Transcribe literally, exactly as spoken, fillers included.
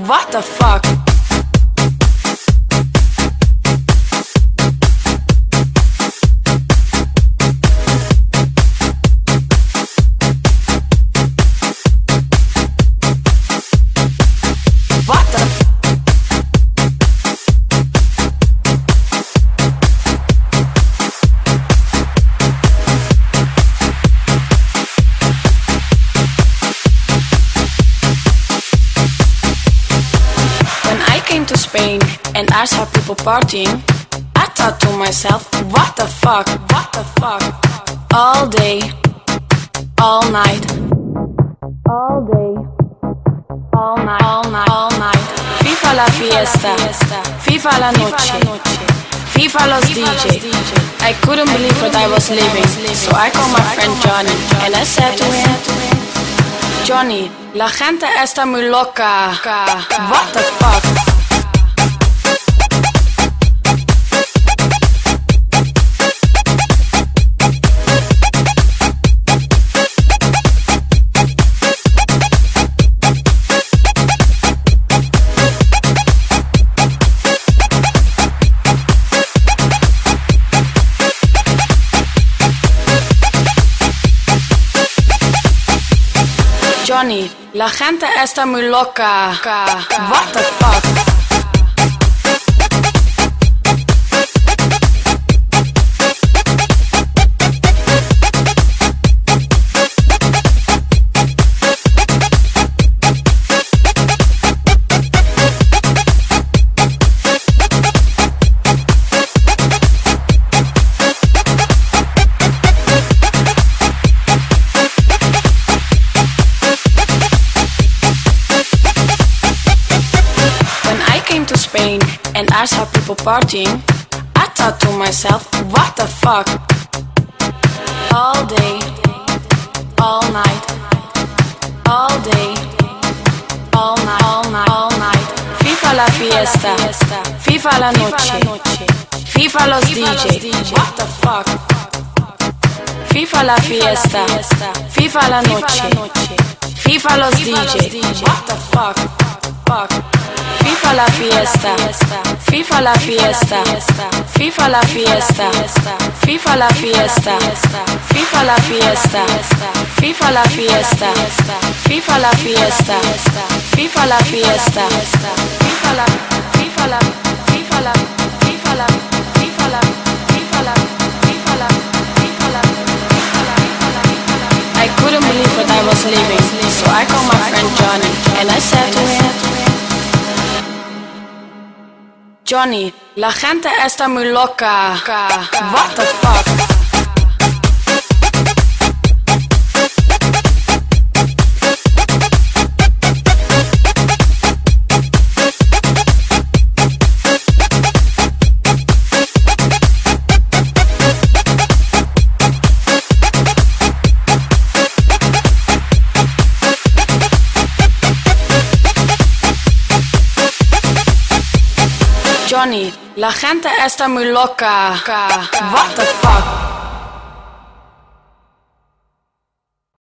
What the fuck? What the to Spain and I saw people partying, I thought to myself, what the fuck, what the fuck? All day, all night, all day, all night, all night, all night. FIFA la fiesta, FIFA la noche, FIFA los D J. I couldn't believe what I was living, so I called my friend Johnny and I said to him, Johnny, la gente está muy loca. What the fuck? Johnny, la gente está muy loca. What the fuck? To Spain and I saw people partying, I thought to myself, what the fuck? All day, all night, all day, all night, all night, all night. FIFA la fiesta, FIFA la noche, FIFA los D J. What the fuck? FIFA la fiesta, FIFA la noche, FIFA los D J. What the fuck? Fuck. FIFA la fiesta, FIFA la fiesta, FIFA la fiesta, FIFA la fiesta, FIFA la fiesta, FIFA la fiesta, FIFA la fiesta, FIFA la fiesta, FIFA la, FIFA la, FIFA la, FIFA la, FIFA la, FIFA la, FIFA la, FIFA la, I couldn't believe what I was living, so I called my friend Johnny and I said to him, Johnny, la gente está muy loca. What the fuck? Johnny, la gente está muy loca. What the fuck?